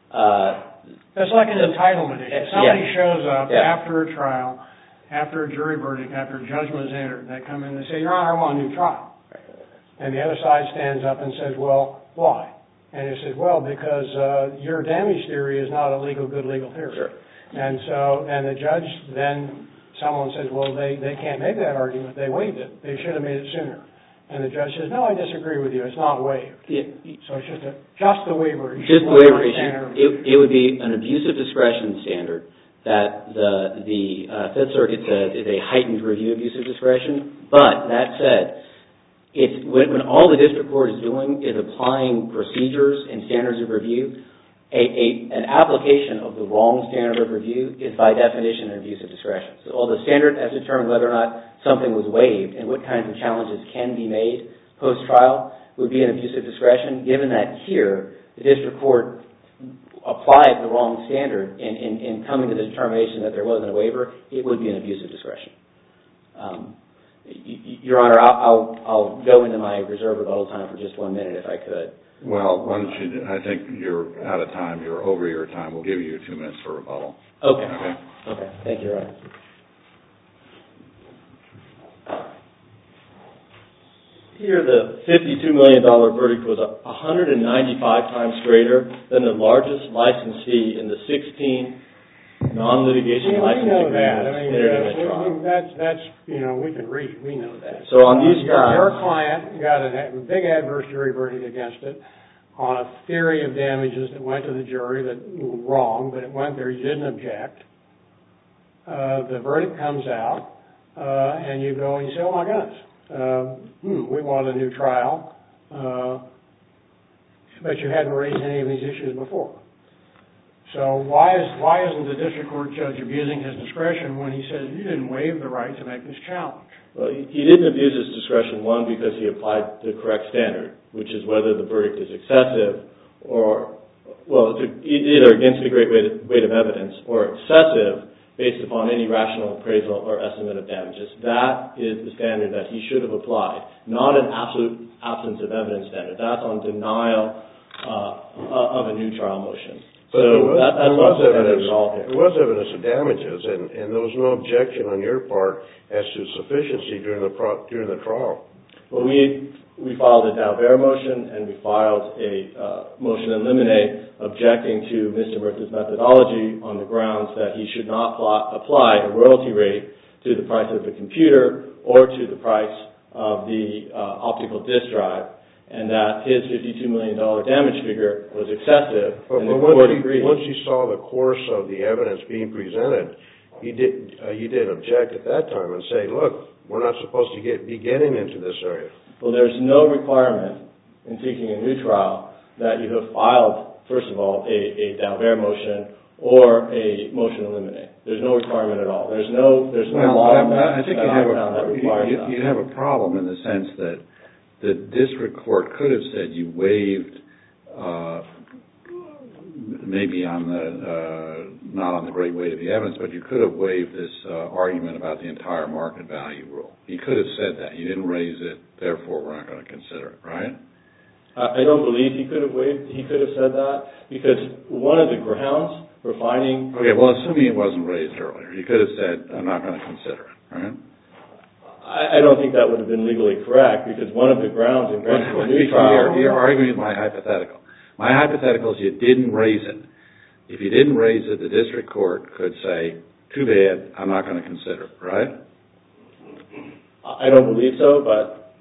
Uh, That's like an entitlement issue. Yes. Somebody shows up yes. after a trial, after a jury verdict, after a judgment is entered, and they come in and say, Your Honor, I want a new trial. And the other side stands up and says, well, why? And he says, well, because uh, your damage theory is not a legal, good legal theory. Sure. And so, and the judge then, someone says, well, they, they can't make that argument. They waived it. They should have made it sooner. And the judge says, no, I disagree with you. It's not waived. Yeah. So it's just a, just the waiver issue. Just the waiver issue. It, it would be an abuse of discretion standard that the, the uh, Fifth Circuit says is a heightened review abuse of discretion. But that said, it's when, when all the district court is doing is applying procedures and standards of review, a, a, an application of the wrong standard of review is by definition an abuse of discretion. So all the standard has determined whether or not something was waived and what kinds of challenges can be made post-trial would be an abuse of discretion. Given that here, the district court applied the wrong standard in, in, in coming to the determination that there wasn't a waiver, it would be an abuse of discretion. Um, Your Honor, I'll, I'll, I'll go into my reserve rebuttal time for just one minute if I could. Well, why don't you, I think you're out of time. You're over your time. We'll give you two minutes for rebuttal. Okay. Okay. Okay. Thank you, Your Honor. Here, the fifty-two million dollars verdict was one hundred ninety-five times greater than the largest license fee in the sixteen non-litigation yeah, license we know agreements that. I mean, entered in uh, the trial. we, that's, that's, you know, we can read. We know that. So on these uh, guys... Your client got a big adverse jury verdict against it on a theory of damages that went to the jury that was wrong, but it went there. You didn't object. Uh, the verdict comes out, uh, and you go and you say, oh, my goodness, uh, hmm, we want a new trial, uh, but you hadn't raised any of these issues before. So why is why isn't the district court judge abusing his discretion when he says you didn't waive the right to make this challenge? Well, he didn't abuse his discretion, one, because he applied the correct standard, which is whether the verdict is excessive or, well, it's either against the great weight of, weight of evidence or excessive based upon any rational appraisal or estimate of damages. That is the standard that he should have applied, not an absolute absence of evidence standard. That's on denial uh, of a new trial motion. But so there was, that, that's there was what evidence. at all here. There was evidence of damages, and, and there was no objection on your part as to sufficiency during the pro, during the trial. Well, we we filed a Daubert motion, and we filed a uh, motion in limine objecting to Mister Murtha's methodology on the grounds that he should not pl- apply a royalty rate to the price of the computer or to the price of the uh, optical disk drive, and that his fifty-two million dollars damage figure was excessive, But, and but the once, court you, agreed. once you saw the course of the evidence being presented, you did uh, you did object at that time and say, look, we're not supposed to get be getting into this area. Well, there's no requirement in seeking a new trial that you have filed, first of all, a, a Daubert motion or a motion in limine. There's no requirement at all. There's no there's no Well, law I, that, I think that you I have found that a requires you, that. you have a problem in the sense that the district court could have said you waived, uh, maybe on the uh, not on the great weight of the evidence, but you could have waived this uh, argument about the entire market value rule. You could have said that. You didn't raise it, therefore we're not going to consider it, right? I don't believe he could have waived. He could have said that because one of the grounds for finding. Okay, well, assuming it wasn't raised earlier, you could have said, I'm not going to consider it, right? I, I don't think that would have been legally correct because one of the grounds in granting a new trial. You're, you're arguing my hypothetical. My hypothetical is you didn't raise it. If you didn't raise it, the district court could say, too bad, I'm not going to consider it, right? I don't believe so, but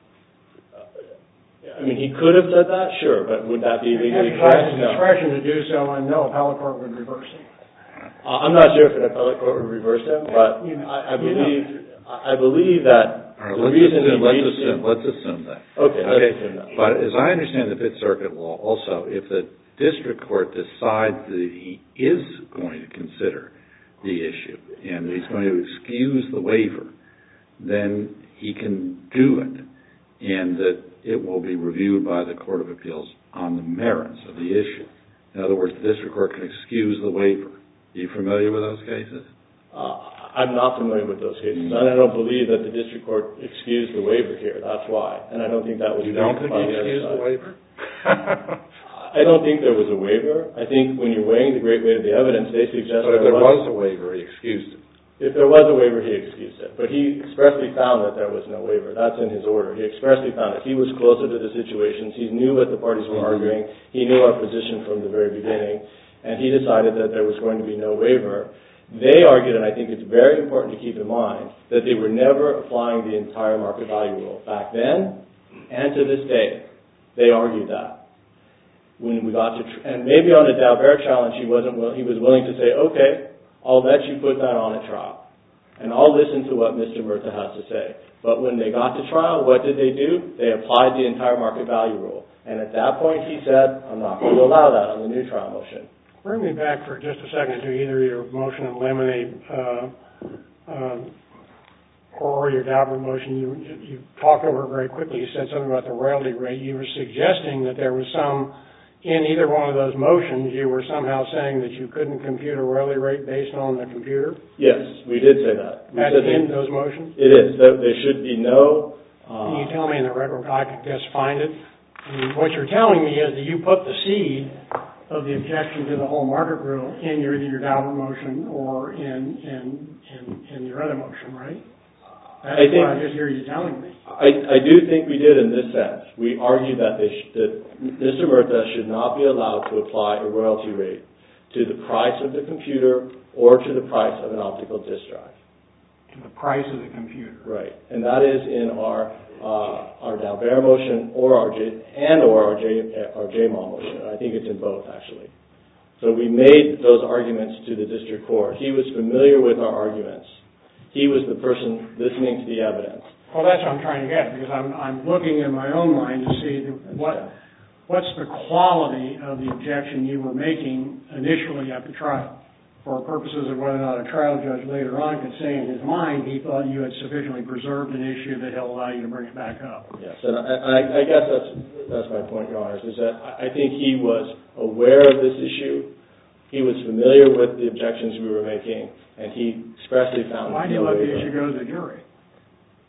I mean, he could have said that, sure, but would that be legally correct? He has discretion to do so, and no appellate court would reverse him. Uh, I'm not sure if an appellate court would reverse him, but you know, I, I you believe I believe that All right, the let's reason assume, he let's reached assume, it- let's assume that. Okay, let's Okay, assume that. but as I understand the Fifth Circuit law, also, if the district court decides that he is going to consider the issue and he's going to excuse the waiver, then he can do it, and that it will be reviewed by the Court of Appeals on the merits of the issue. In other words, the district court can excuse the waiver. Are you familiar with those cases? Uh, I'm not familiar with those cases, and I don't believe that the district court excused the waiver here. That's why, and I don't think that was. You don't think by he the other excused the side. waiver? I don't think there was a waiver. I think when you're weighing the great weight of the evidence, they suggest But if there there was. was a waiver, he excused it. If there was a waiver, he excused it. But he expressly found that there was no waiver. That's in his order. He expressly found that he was closer to the situations. He knew what the parties were arguing. He knew our position from the very beginning. And he decided that there was going to be no waiver. They argued, and I think it's very important to keep in mind, that they were never applying the entire market value rule. Back then, and to this day, they argued that. When we got to, tr- and maybe on a Daubert challenge, he wasn't. Will, he was willing to say, "Okay, I'll let you put that on a trial, and I'll listen to what Mister Murtha has to say." But when they got to trial, what did they do? They applied the entire market value rule, and at that point, he said, "I'm not going to allow that on the new trial motion." Bring me back for just a second to either your motion in limine uh, um, or your Daubert motion. You, you talked over it very quickly. You said something about the royalty rate. You were suggesting that there was some, in either one of those motions, you were somehow saying that you couldn't compute a royalty rate based on the computer? Yes, we did say that. We That's said in that those motions? it is. There, there should be no... Uh, Can you tell me in the record, I could guess find it? I mean, what you're telling me is that you put the seed of the objection to the whole market rule in your, either your Daubert motion or in, in, in, in your other motion, right? That's I think, what I just hear you telling me. I, I do think we did in this sense. We argued that, they sh- that Mister Murtha should not be allowed to apply a royalty rate to the price of the computer or to the price of an optical disk drive. To the price of the computer. Right, and that is in our uh, our Daubert motion or our J and or our J our J M A L motion. I think it's in both actually. So we made those arguments to the district court. He was familiar with our arguments. He was the person listening to the evidence. Well, that's what I'm trying to get, because I'm I'm looking in my own mind to see what what's the quality of the objection you were making initially at the trial, for purposes of whether or not a trial judge later on could say in his mind he thought you had sufficiently preserved an issue that he'll allow you to bring it back up. Yes, and I, I, I guess that's that's my point, Your Honors, is that I think he was aware of this issue. He was familiar with the objections we were making, and he expressly found Why do you no let the waiver. issue go to the jury?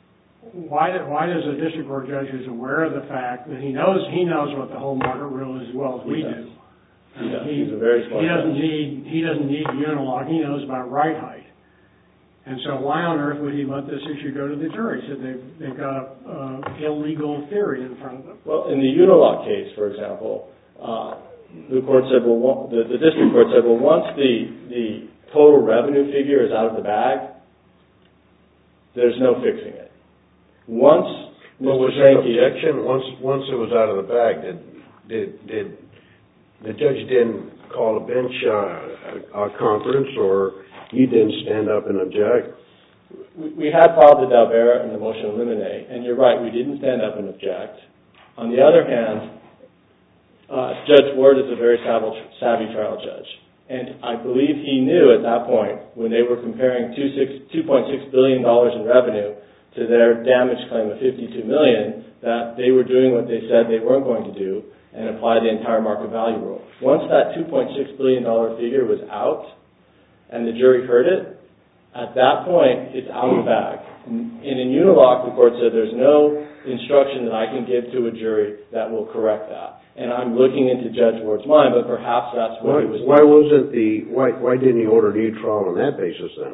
why, do, why does a district court judge who's aware of the fact that he knows he knows what the whole market rule is as well as we do? He does. He, He's a very smart he doesn't judge. need he doesn't need Unilock. He knows about right height. And so why on earth would he let this issue go to the jury? He said they've, they've got an uh, illegal theory in front of them. Well, in the Unilock case, for example, uh, the court said, well, the, the district court said, well, once the, the total revenue figure is out of the bag, there's no fixing it. Once Well, was there an objection once once it was out of the bag? Did did did the judge didn't call a bench uh, a conference, or you didn't stand up and object? We, we had filed the Dalbera and the motion to eliminate, and you're right, we didn't stand up and object. On the other hand, uh, Judge Ward is a very savvy, savvy trial judge, and I believe he knew at that point when they were comparing two point six billion dollars in revenue to their damage claim of fifty-two million dollars, that they were doing what they said they weren't going to do and apply the entire market value rule. Once that two point six billion dollars figure was out and the jury heard it, at that point it's out of the bag. And in Unilock, the court said there's no instruction that I can give to a jury that will correct that. And I'm looking into Judge Ward's mind, but perhaps that's what Why, he was why wasn't the why why didn't he order a new trial on that basis then?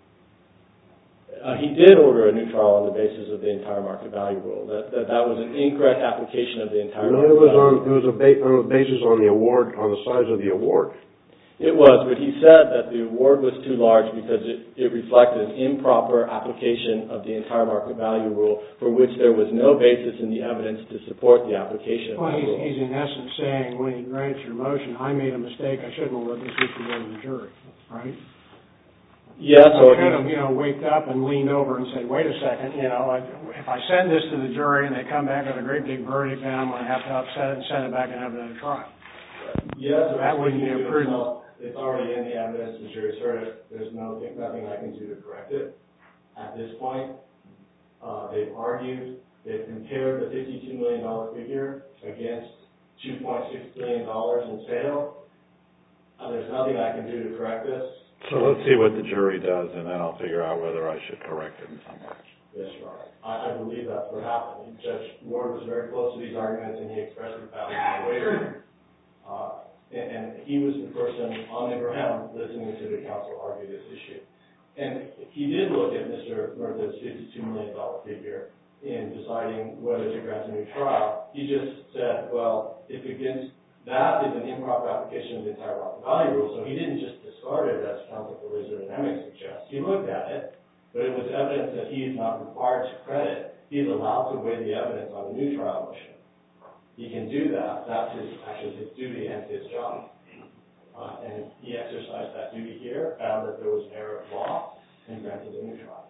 Uh, he did order a new trial on the basis of the entire market value rule. That that, that was an incorrect application of the entire No, market it was value on rule. it was a ba- on the basis on the award on the size of the award. It was, but he said that the award was too large because it, it reflected an improper application of the entire market value rule for which there was no basis in the evidence to support the application of Well, that he's, rule. he's in essence saying, when he grants your motion, I made a mistake. I shouldn't have let this issue go to the jury, right? Yes, I or should have, you know, waked up and leaned over and said, wait a second, you know, I, if I send this to the jury and they come back with a great big verdict, then I'm going to have to upset it and send it back and have another trial. yes, or That wouldn't be a prudent. well, it's already in the evidence. The jury's heard it. There's no nothing I can do to correct it. At this point, uh, they've argued, they've compared the fifty-two million dollars figure against two point six billion dollars in sale. Uh, there's nothing I can do to correct this. So let's see what the jury does, and then I'll figure out whether I should correct it in some way. Yes, Your Honor. I, I believe that's what happened. Judge Ward was very close to these arguments, and he expressed his value in the waiver. Uh, and, and he was the person on the ground listening to the counsel argue this issue. And he did look at Mister Murtha's fifty-two million dollars figure in deciding whether to grant a new trial. He just said, well, if against that is an improper application of the entire market value rule, so he didn't just discard it as counsel for Laser Dynamics suggests. He looked at it, but it was evidence that he is not required to credit. He is allowed to weigh the evidence on a new trial motion. He can do that. That's his, actually his duty and his job. Uh, and he exercised that duty here, found that there was an error of law, and granted a new trial.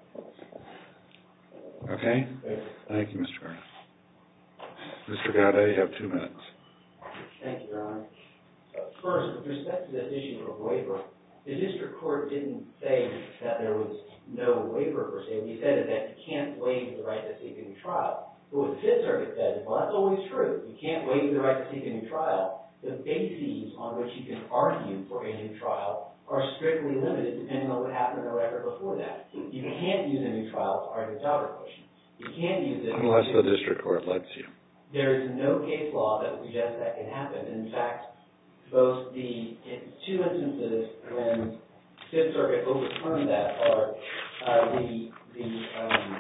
Okay? Thank you. Thank you, Mister Garner. Mister Gaudet, you have two minutes. Thank you, Your Honor. Uh, First, with respect to this issue of waiver, the district court didn't say that there was no waiver per se. What he said is that you can't waive the right to seek a new trial. But what the Fifth Circuit said is, well, that's always true. You can't waive the right to seek a new trial. The bases on which you can argue for a new trial are strictly limited depending on what happened in the record before that. You can't use a new trial to argue a Daubert motion. You can't use it Unless the district court lets you. There is no case law that would suggest that can happen. In fact, both the in two instances when Fifth Circuit overturned that are uh, the the um,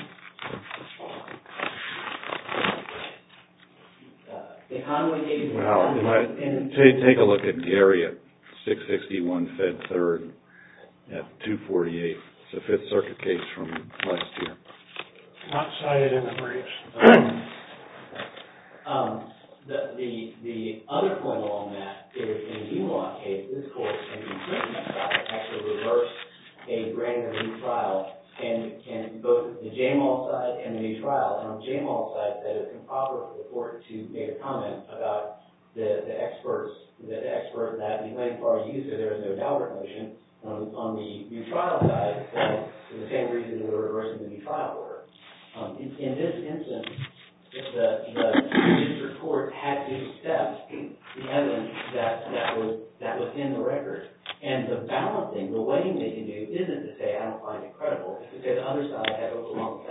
uh, the Conway case. Well, you might and take, take a look at Gary at six sixty-one Fed Third at two forty-eight. It's a Fifth Circuit case from last year. Not cited in the briefs. Um, the, the the other point along that is in the Unilock case, this court in the infringement side actually reversed a granting of a new trial, and, and both the Jamal side and the new trial. And on the Jamal side, said it's improper for the court to make a comment about the, the experts, the, the expert that he went for use, so there was no Daubert motion. On, on the new trial side, said for the same reason they were reversing the new trial order. Um, in, in this instance, if the, the district court had to accept the evidence that, that was that was in the record. And the balancing, the weighing they can do isn't to say, I don't find it credible. It's to say the other side had overwhelming evidence.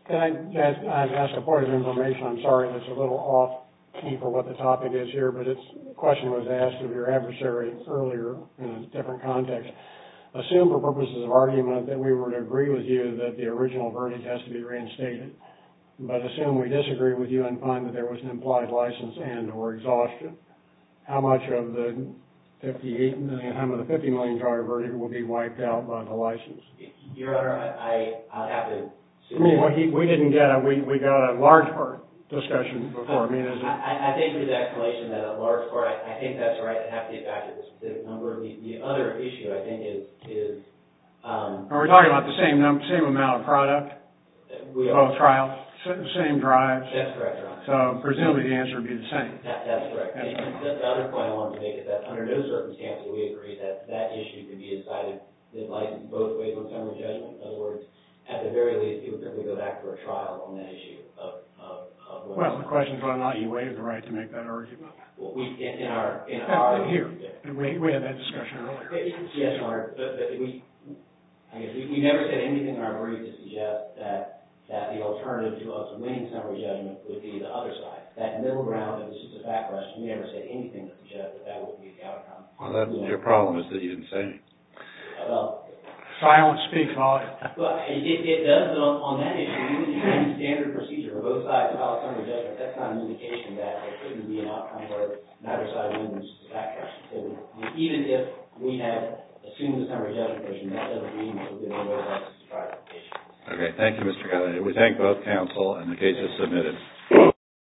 Can I ask, I've asked a point of information, I'm sorry, that's a little off key for what the topic is here, but it's, the question was asked of your adversary earlier in a different context. Assume for purposes of argument that we were to agree with you that the original verdict has to be reinstated, but assume we disagree with you and find that there was an implied license and or exhaustion. How much of the fifty-eight million, how much of the fifty million dollar verdict will be wiped out by the license? Your Honor, I, I I'll have to. I mean, we, we didn't get a, we, we got a large part discussion before. I mean, is it? I, I think his explanation that a large part, I, I think that's right. I have to get back to the specific number. The, the other issue I think is, is, um. Are we talking about the same num, same amount of product? We Both trials, same drives? That's correct, Your Honor. So presumably the answer would be the same. That, that's correct. That's and the, the other point I wanted to make is that under no circumstances do we agree that that issue can be decided, the license both ways on summary judgment. In other words, at the very least, it would simply go back for a trial on that issue of, of, of Well, the question is whether or not you waive the right to make that argument. Well, we, in, in our, in our. Here, we, we had that discussion earlier. Yes, Your Honor, but, but we, I guess we, we never said anything in our brief to suggest that, that the alternative to us winning summary judgment would be the other side. That middle ground, it was just a fact question. We never said anything to suggest that that would be the outcome. Well, that's your problem is that you didn't say anything. Well, silence speaks volume. Well, it, it does, but on, on that issue, even the same standard procedure where both sides file summary judgment, that's not an indication that there couldn't be an outcome where neither side wins, which is a fact question. So even if we have assumed the summary judgment version, that doesn't mean that we're going to go back to the trial. Okay, thank you, Mister Gallagher. We thank both counsel, and the case is submitted.